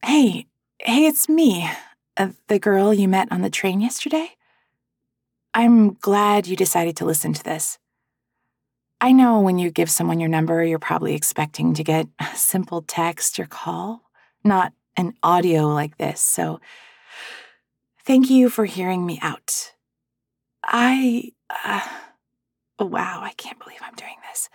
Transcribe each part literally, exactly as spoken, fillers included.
Hey, hey, it's me, uh, the girl you met on the train yesterday. I'm glad you decided to listen to this. I know when you give someone your number, you're probably expecting to get a simple text or call, not an audio like this, so thank you for hearing me out. I, uh, oh, wow, I can't believe I'm doing this.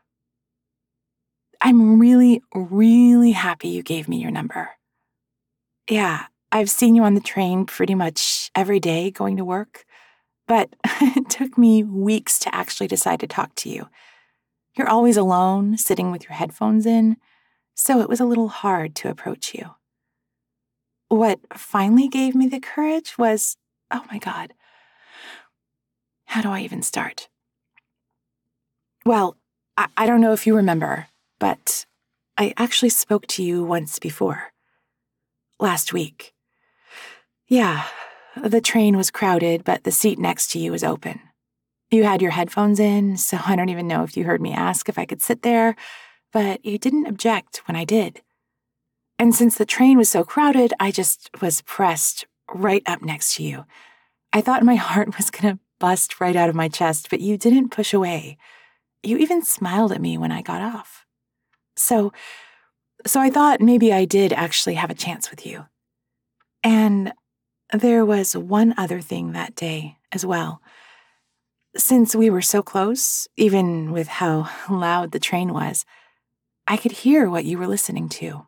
I'm really, really happy you gave me your number. Yeah, I've seen you on the train pretty much every day going to work. But it took me weeks to actually decide to talk to you. You're always alone, sitting with your headphones in, so it was a little hard to approach you. What finally gave me the courage was, oh my God, how do I even start? Well, I, I don't know if you remember, but I actually spoke to you once before. Last week. Yeah, the train was crowded, but the seat next to you was open. You had your headphones in, so I don't even know if you heard me ask if I could sit there, but you didn't object when I did. And since the train was so crowded, I just was pressed right up next to you. I thought my heart was going to bust right out of my chest, but you didn't push away. You even smiled at me when I got off. So, so I thought maybe I did actually have a chance with you. And there was one other thing that day as well. Since we were so close, even with how loud the train was, I could hear what you were listening to.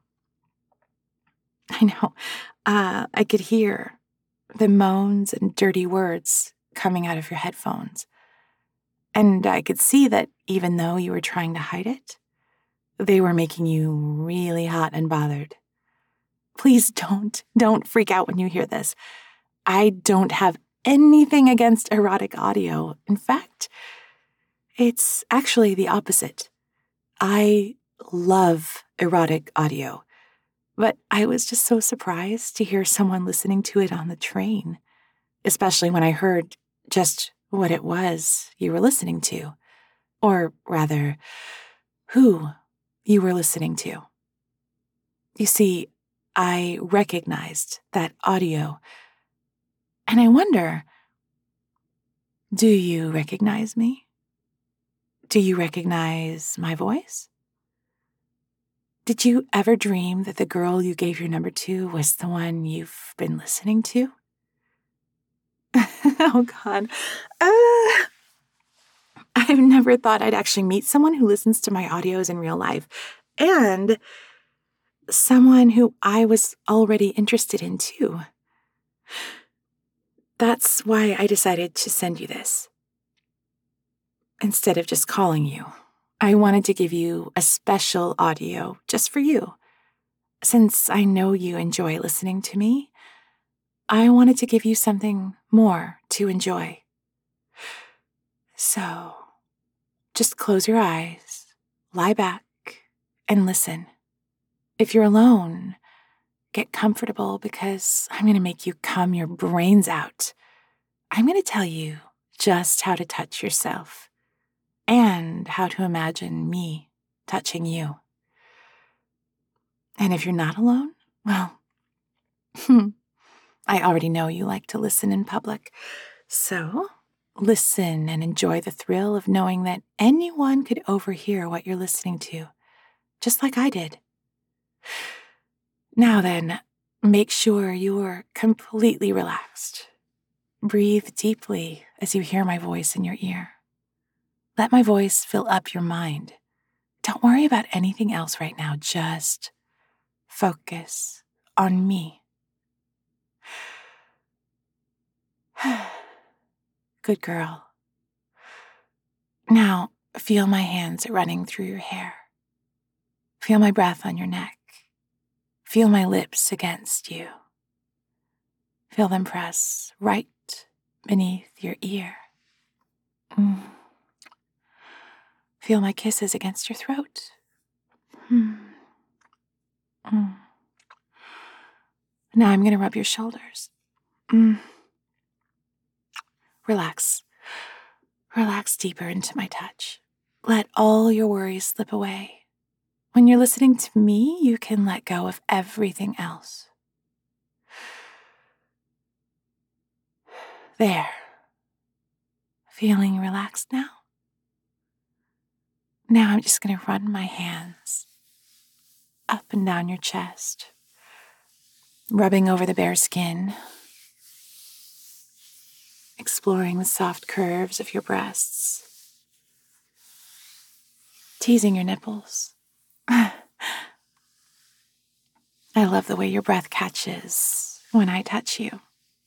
I know. Uh, I could hear the moans and dirty words coming out of your headphones. And I could see that even though you were trying to hide it, they were making you really hot and bothered. Please don't, don't freak out when you hear this. I don't have anything against erotic audio. In fact, it's actually the opposite. I love erotic audio, but I was just so surprised to hear someone listening to it on the train, especially when I heard just what it was you were listening to, or rather, who you were listening to. You see, I recognized that audio, and I wonder, do you recognize me? Do you recognize my voice? Did you ever dream that the girl you gave your number to was the one you've been listening to? Oh, God. Uh, I've never thought I'd actually meet someone who listens to my audios in real life, and someone who I was already interested in, too. That's why I decided to send you this. Instead of just calling you, I wanted to give you a special audio just for you. Since I know you enjoy listening to me, I wanted to give you something more to enjoy. So, just close your eyes, lie back, and listen. If you're alone, get comfortable because I'm going to make you cum your brains out. I'm going to tell you just how to touch yourself and how to imagine me touching you. And if you're not alone, well, I already know you like to listen in public. So listen and enjoy the thrill of knowing that anyone could overhear what you're listening to, just like I did. Now then, make sure you're completely relaxed. Breathe deeply as you hear my voice in your ear. Let my voice fill up your mind. Don't worry about anything else right now. Just focus on me. Good girl. Now, feel my hands running through your hair. Feel my breath on your neck. Feel my lips against you. Feel them press right beneath your ear. Mm. Feel my kisses against your throat. Mm. Mm. Now I'm going to rub your shoulders. Mm. Relax. Relax deeper into my touch. Let all your worries slip away. When you're listening to me, you can let go of everything else. There. Feeling relaxed now? Now I'm just going to run my hands up and down your chest, rubbing over the bare skin, exploring the soft curves of your breasts, teasing your nipples. I love the way your breath catches when I touch you.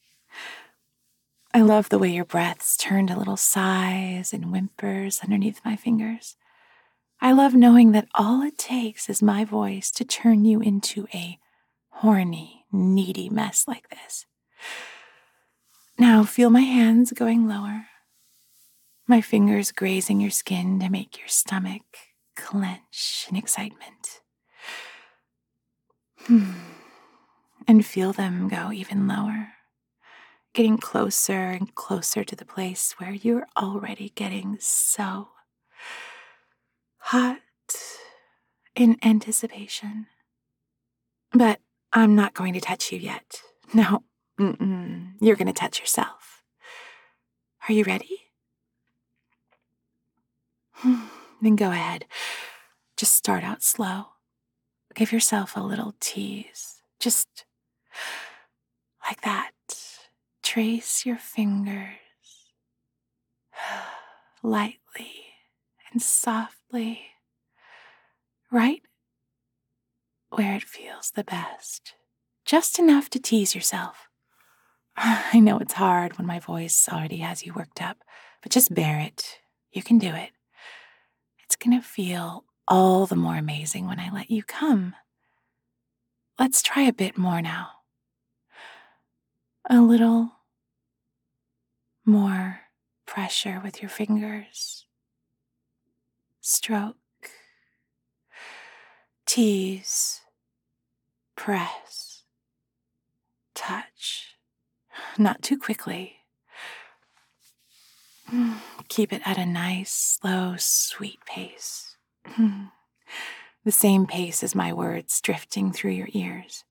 I love the way your breaths turn to little sighs and whimpers underneath my fingers. I love knowing that all it takes is my voice to turn you into a horny, needy mess like this. Now feel my hands going lower, my fingers grazing your skin to make your stomach clench in excitement. And feel them go even lower, getting closer and closer to the place where you're already getting so hot in anticipation. But I'm not going to touch you yet. No, mm-mm. You're going to touch yourself. Are you ready? Then go ahead. Just start out slow. Give yourself a little tease. Just like that. Trace your fingers lightly and softly, right where it feels the best. Just enough to tease yourself. I know it's hard when my voice already has you worked up, but just bear it. You can do it. It's going to feel all the more amazing when I let you come. Let's try a bit more now. A little more pressure with your fingers. Stroke. Tease. Press. Touch. Not too quickly. Keep it at a nice, slow, sweet pace. The same pace as my words drifting through your ears.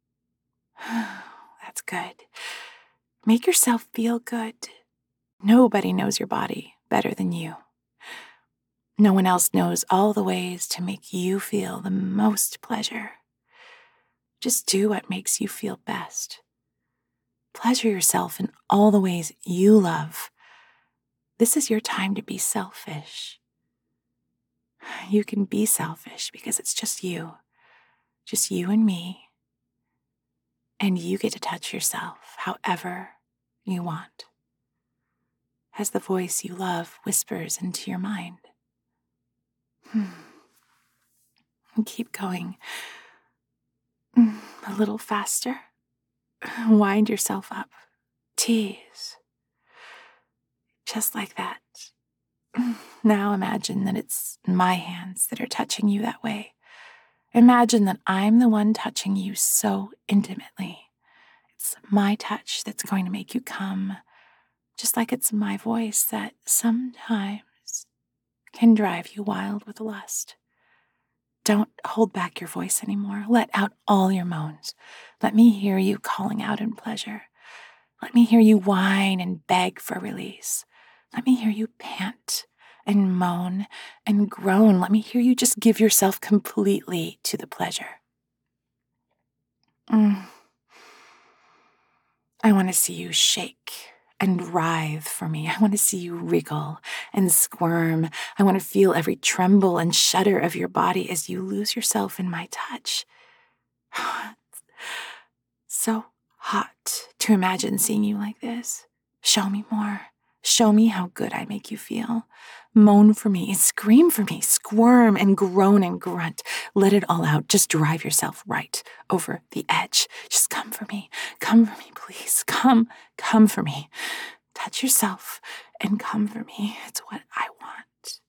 That's good. Make yourself feel good. Nobody knows your body better than you. No one else knows all the ways to make you feel the most pleasure. Just do what makes you feel best. Pleasure yourself in all the ways you love. This is your time to be selfish. You can be selfish because it's just you. Just you and me. And you get to touch yourself however you want. As the voice you love whispers into your mind. Hmm. And keep going. A little faster. Wind yourself up. Tease. Just like that. Now imagine that it's my hands that are touching you that way. Imagine that I'm the one touching you so intimately. It's my touch that's going to make you come, just like it's my voice that sometimes can drive you wild with lust. Don't hold back your voice anymore. Let out all your moans. Let me hear you calling out in pleasure. Let me hear you whine and beg for release. Let me hear you pant and moan and groan. Let me hear you just give yourself completely to the pleasure. Mm. I want to see you shake and writhe for me. I want to see you wriggle and squirm. I want to feel every tremble and shudder of your body as you lose yourself in my touch. So hot to imagine seeing you like this. Show me more. Show me how good I make you feel. Moan for me, scream for me, squirm and groan and grunt. Let it all out. Just drive yourself right over the edge. Just come for me. Come for me, please. Come, come for me. Touch yourself and come for me. It's what I want.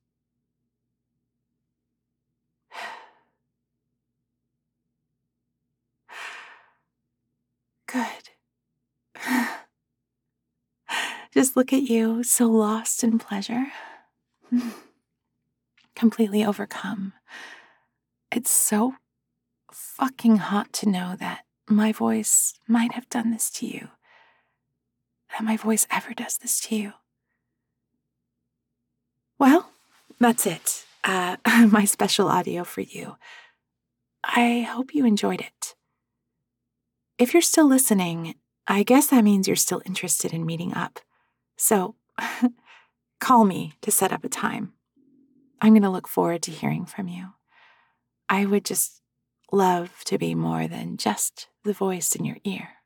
Good. Just look at you, so lost in pleasure. Completely overcome It's so fucking hot to know that my voice might have done this to you. That my voice ever does this to you. Well, that's it. Uh, my special audio for you. I hope you enjoyed it. If you're still listening, I guess that means you're still interested in meeting up. So, call me to set up a time. I'm going to look forward to hearing from you. I would just love to be more than just the voice in your ear.